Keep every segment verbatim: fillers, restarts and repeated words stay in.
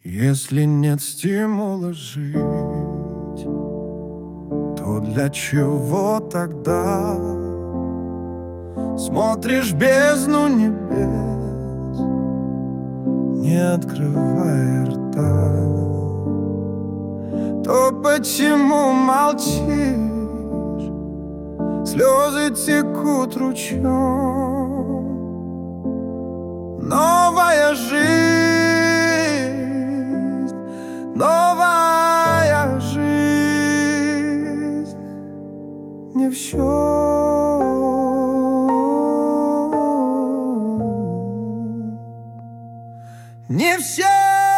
Если нет стимула жить, то для чего тогда смотришь в бездну небес, не открывая рта? То почему молчишь? Слезы текут ручьем. Новая жизнь, новая жизнь, не в счет. Не в счет.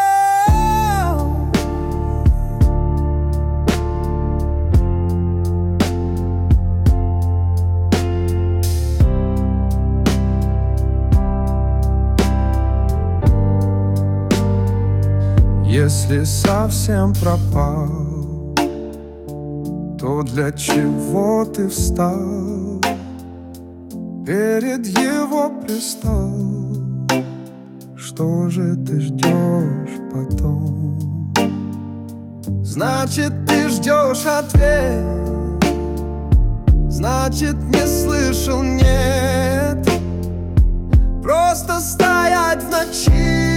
Если совсем пропал, то для чего ты встал перед его престолом? Что же ты ждешь потом? Значит, ты ждешь ответ, значит, не слышал, нет. Просто стоять в ночи